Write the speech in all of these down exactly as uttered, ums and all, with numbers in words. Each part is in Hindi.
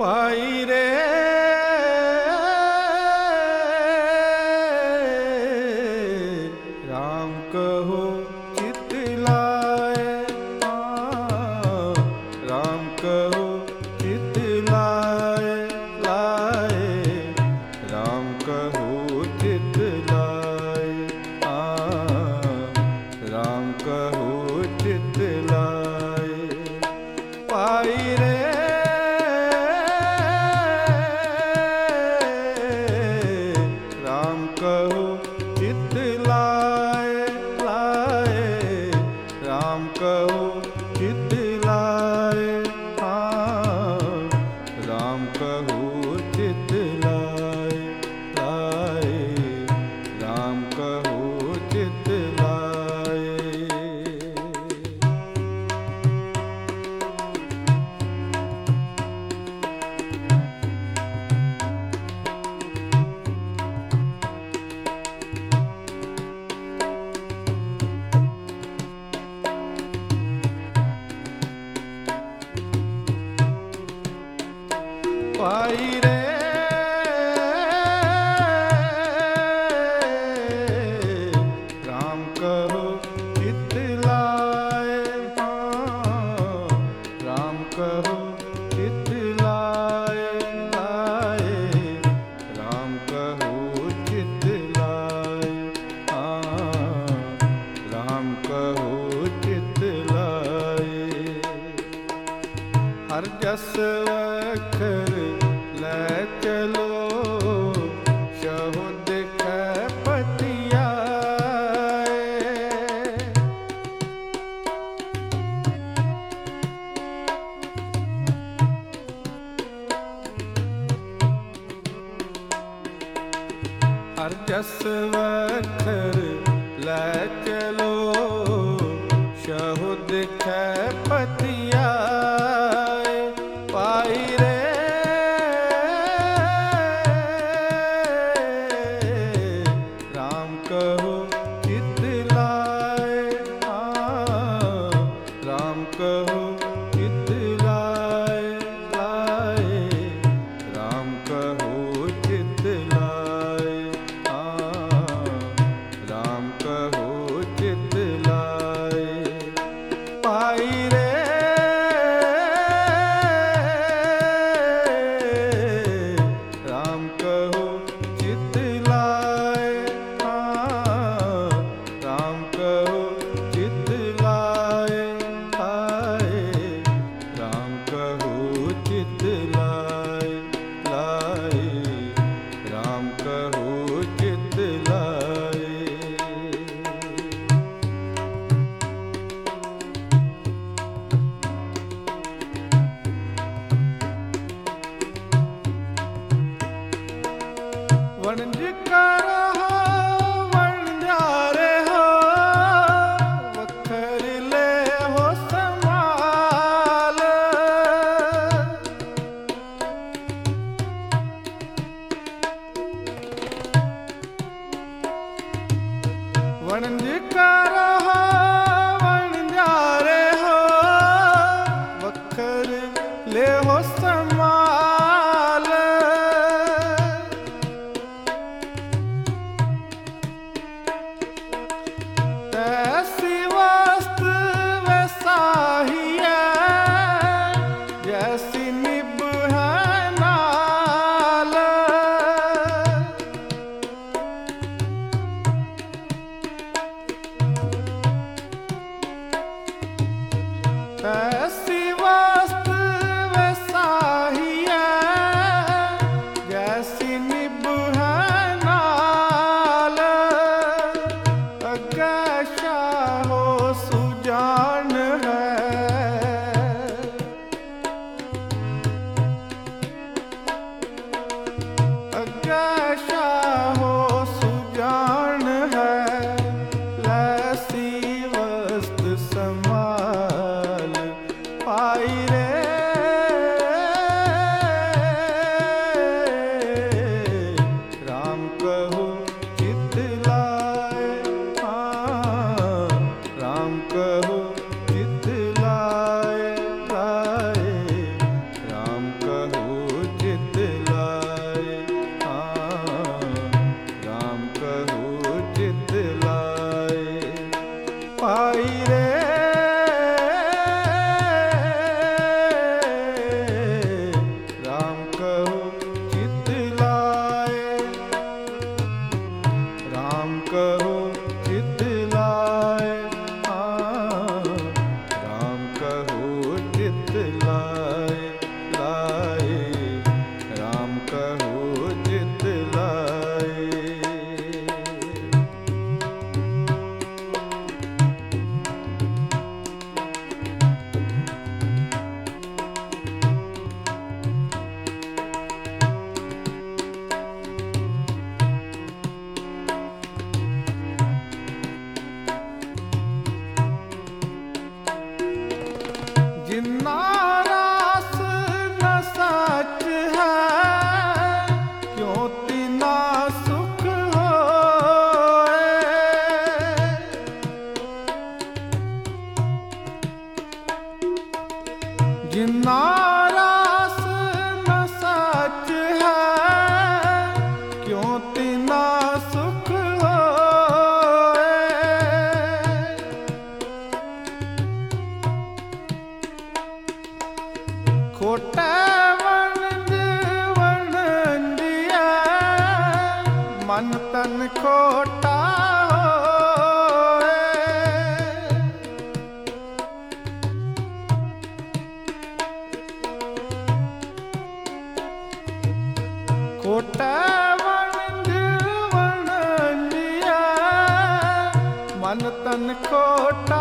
पाई रे राम कहो चित लाए, हाँ, राम कहो चित लाए लाए, राम कहो चित लाए, हाँ, राम कहो चित लाए। पाई रे राम कहो चित लाए लाए, राम कहो चित लाए, हाँ, राम कहो चित लाए लाए, राम कहो चित लाए। पाई रे राम कहो चित लाए, हाँ, राम कहो चित लाए लाए, राम कहो चित लाए, हाँ, राम कहो चित लाए। हर जस अखर ले चलो शहुद कै पतियाए, हर जस अखर ले चलो शहुद कै पतियाए। पाई रे राम कहो चित लाए, हाँ, राम कहो चित लाए लाए, राम कहो चित लाए, हाँ, राम कहो चित लाए। पाई रे राम कहो चित लाए, हाँ, राम कहो चित लाए लाए, राम कहो चित लाए लाए, राम कहो चित लाए। वणज करो वणजारे हो, वखर ले हो संभाल, वणज करो वणजारे हो, वखर ले हो संभाल। तैसी वस्तु वैसा ही है, जैसी निभ है नाल, तैसी वस्तु वैसा ही है, जैसी निभ है नाल। कैसा हो सुजान है, कोटा वणंज वणंजिया मन तन खोटा होए। कोटा वणंज वणंजिया मन तन खोटा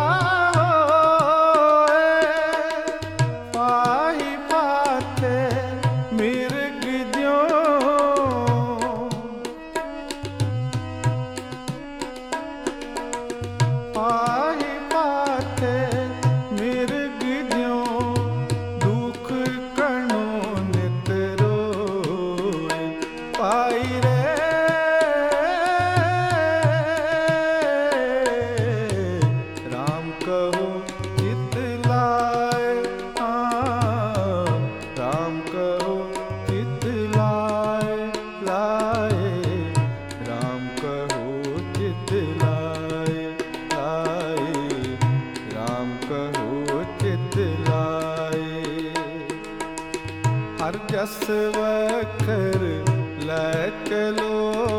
हर जस वखर लै चलो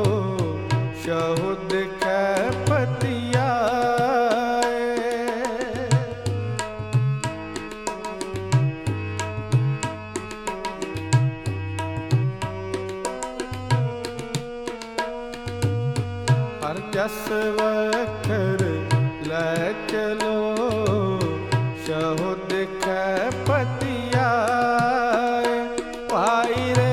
शहुद कै पतियाए। हर जस वखर लै चलो शहुद कै पतियाए। भाई रे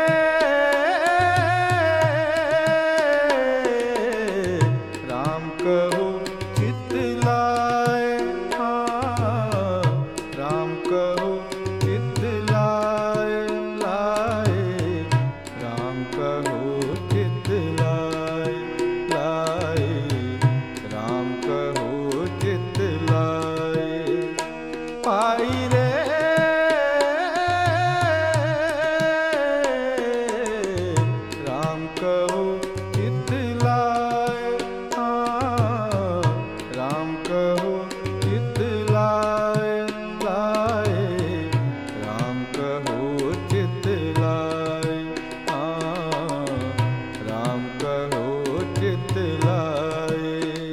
राम कहो चित लाए, हाँ राम कहो चित लाए लाए, राम कहो चित लाए लाए, राम कहो चित लाए। भाई रे कहो चित लाए, हाँ राम कहो चित लाए लाए, राम कहो चित लाए, हाँ राम कहो चित लाए।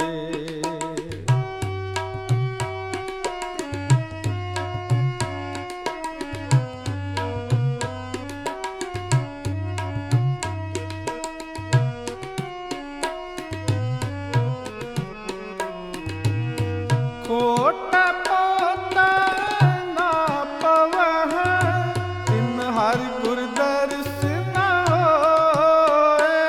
कोटा पोता ना पवह तिन हरि गुर दर्श न होए।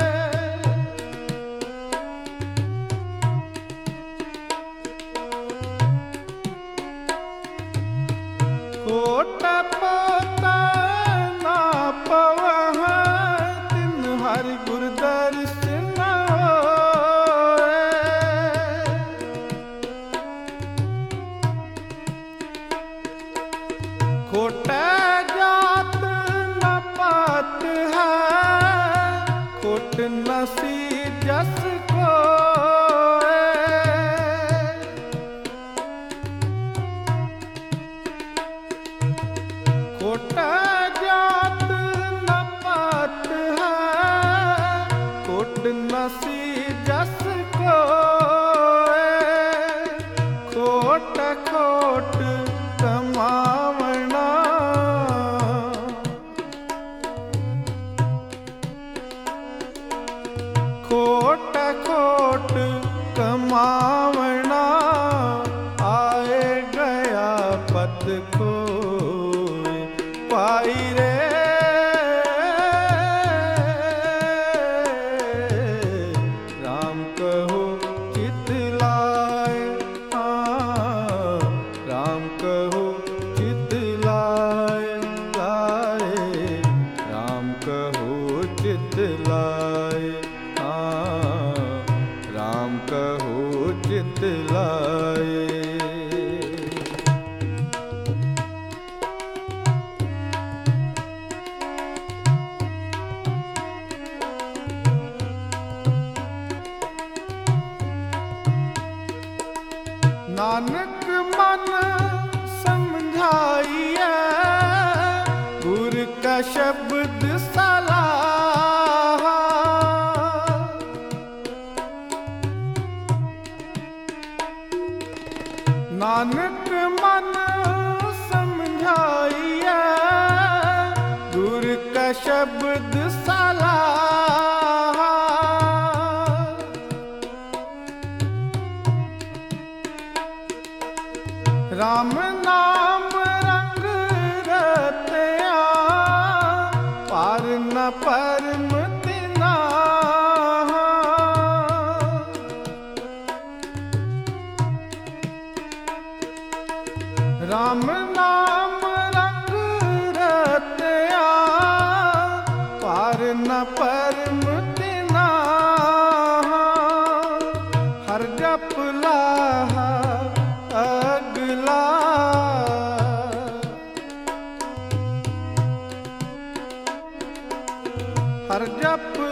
कोटा पोता ना पवह तिन हरि गुर दर्श न होए। खोटा जात न पात है खोट नसी जस कोए। खोटा जात न पात है खोट नसी जस कोए। खोट खोट कमावना खोट खोट कमावना आए गया पत खोए। पाई रे राम कहो चित लाए, हाँ राम कहो चित लाए लाए, राम कहो चित लाए, हाँ राम कहो चित लाए। का शब्द सलाहा, नानक मन समझाइए गुर का शब्द सलाहा। राम नाम रंग रतया पार न परम तिना। राम नाम रंग रतया पार न परम तिना। हर जप लाहा अगला, हर जप